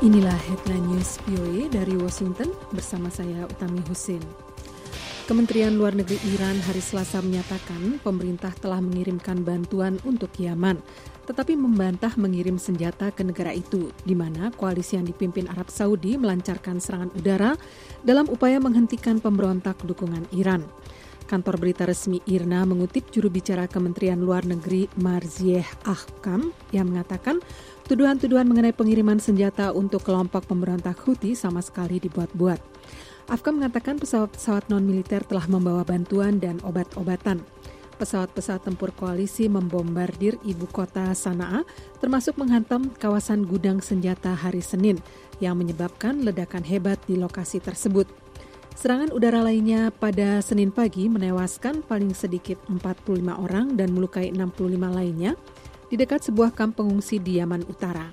Inilah headline news VOA dari Washington bersama saya Utami Husin. Kementerian Luar Negeri Iran hari Selasa menyatakan pemerintah telah mengirimkan bantuan untuk Yaman, tetapi membantah mengirim senjata ke negara itu, di mana koalisi yang dipimpin Arab Saudi melancarkan serangan udara dalam upaya menghentikan pemberontak dukungan Iran. Kantor berita resmi IRNA mengutip juru bicara Kementerian Luar Negeri Marzieh Ahkam yang mengatakan tuduhan-tuduhan mengenai pengiriman senjata untuk kelompok pemberontak Houthi sama sekali dibuat-buat. Ahkam mengatakan pesawat-pesawat non-militer telah membawa bantuan dan obat-obatan. Pesawat-pesawat tempur koalisi membombardir ibu kota Sanaa, termasuk menghantam kawasan gudang senjata hari Senin yang menyebabkan ledakan hebat di lokasi tersebut. Serangan udara lainnya pada Senin pagi menewaskan paling sedikit 45 orang dan melukai 65 lainnya di dekat sebuah kamp pengungsi di Yaman Utara.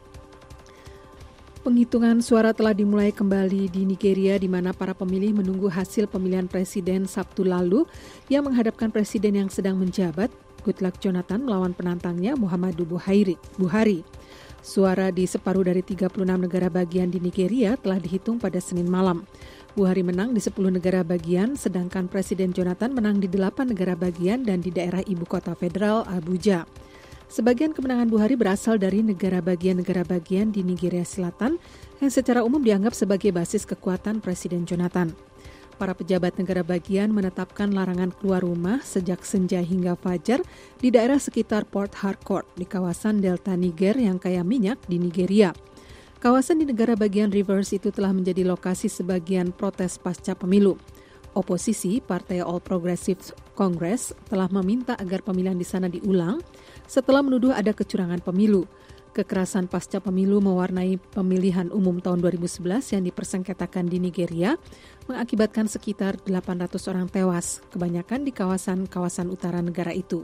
Penghitungan suara telah dimulai kembali di Nigeria di mana para pemilih menunggu hasil pemilihan presiden Sabtu lalu yang menghadapkan presiden yang sedang menjabat, Goodluck Jonathan melawan penantangnya Muhammadu Buhari. Suara di separuh dari 36 negara bagian di Nigeria telah dihitung pada Senin malam. Buhari menang di 10 negara bagian, sedangkan Presiden Jonathan menang di 8 negara bagian dan di daerah ibu kota federal Abuja. Sebagian kemenangan Buhari berasal dari negara bagian di Nigeria Selatan yang secara umum dianggap sebagai basis kekuatan Presiden Jonathan. Para pejabat negara bagian menetapkan larangan keluar rumah sejak senja hingga fajar di daerah sekitar Port Harcourt di kawasan Delta Niger yang kaya minyak di Nigeria. Kawasan di negara bagian Rivers itu telah menjadi lokasi sebagian protes pasca pemilu. Oposisi, Partai All Progressive Congress, telah meminta agar pemilihan di sana diulang setelah menuduh ada kecurangan pemilu. Kekerasan pasca pemilu mewarnai pemilihan umum tahun 2011 yang dipersengketakan di Nigeria, mengakibatkan sekitar 800 orang tewas, kebanyakan di kawasan utara negara itu.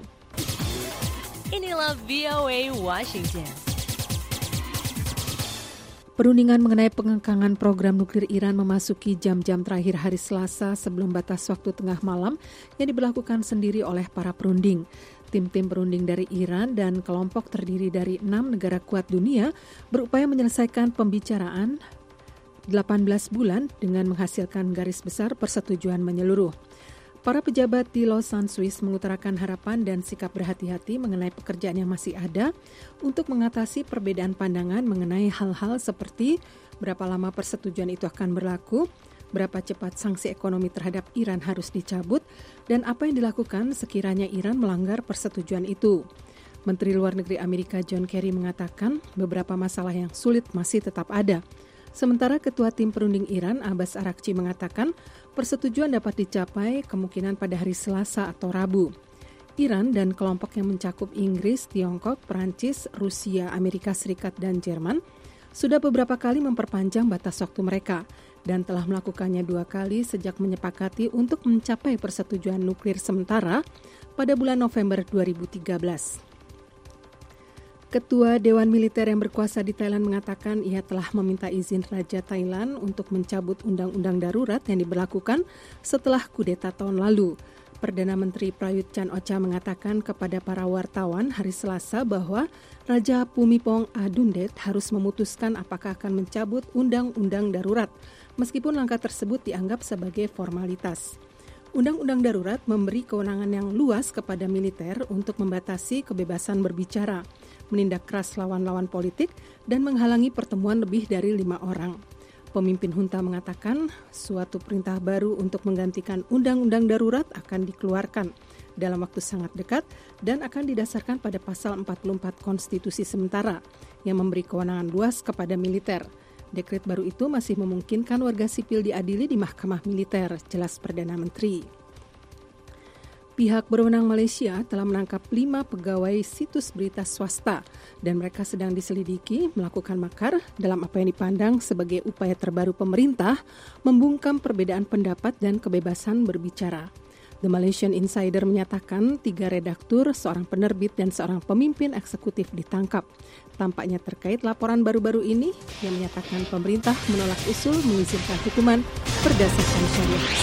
Inilah VOA Washington. Perundingan mengenai pengekangan program nuklir Iran memasuki jam-jam terakhir hari Selasa sebelum batas waktu tengah malam yang diberlakukan sendiri oleh para perunding. Tim-tim perunding dari Iran dan kelompok terdiri dari 6 negara kuat dunia berupaya menyelesaikan pembicaraan 18 bulan dengan menghasilkan garis besar persetujuan menyeluruh. Para pejabat di Lausanne, Swiss mengutarakan harapan dan sikap berhati-hati mengenai pekerjaan yang masih ada untuk mengatasi perbedaan pandangan mengenai hal-hal seperti berapa lama persetujuan itu akan berlaku, berapa cepat sanksi ekonomi terhadap Iran harus dicabut, dan apa yang dilakukan sekiranya Iran melanggar persetujuan itu. Menteri Luar Negeri Amerika John Kerry mengatakan beberapa masalah yang sulit masih tetap ada. Sementara Ketua Tim Perunding Iran, Abbas Araghchi, mengatakan persetujuan dapat dicapai kemungkinan pada hari Selasa atau Rabu. Iran dan kelompok yang mencakup Inggris, Tiongkok, Perancis, Rusia, Amerika Serikat, dan Jerman sudah beberapa kali memperpanjang batas waktu mereka dan telah melakukannya 2 kali sejak menyepakati untuk mencapai persetujuan nuklir sementara pada bulan November 2013. Ketua Dewan Militer yang berkuasa di Thailand mengatakan ia telah meminta izin Raja Thailand untuk mencabut undang-undang darurat yang diberlakukan setelah kudeta tahun lalu. Perdana Menteri Prayut Chan-o-cha mengatakan kepada para wartawan hari Selasa bahwa Raja Phumipong Adultdit harus memutuskan apakah akan mencabut undang-undang darurat, meskipun langkah tersebut dianggap sebagai formalitas. Undang-undang darurat memberi kewenangan yang luas kepada militer untuk membatasi kebebasan berbicara, menindak keras lawan-lawan politik, dan menghalangi pertemuan lebih dari 5 orang. Pemimpin junta mengatakan suatu perintah baru untuk menggantikan undang-undang darurat akan dikeluarkan dalam waktu sangat dekat dan akan didasarkan pada pasal 44 konstitusi sementara yang memberi kewenangan luas kepada militer. Dekret baru itu masih memungkinkan warga sipil diadili di mahkamah militer, jelas Perdana Menteri. Pihak berwenang Malaysia telah menangkap 5 pegawai situs berita swasta dan mereka sedang diselidiki melakukan makar dalam apa yang dipandang sebagai upaya terbaru pemerintah membungkam perbedaan pendapat dan kebebasan berbicara. The Malaysian Insider menyatakan 3 redaktur, seorang penerbit dan seorang pemimpin eksekutif ditangkap. Tampaknya terkait laporan baru-baru ini yang menyatakan pemerintah menolak usul mengizinkan hukuman berdasarkan syariah.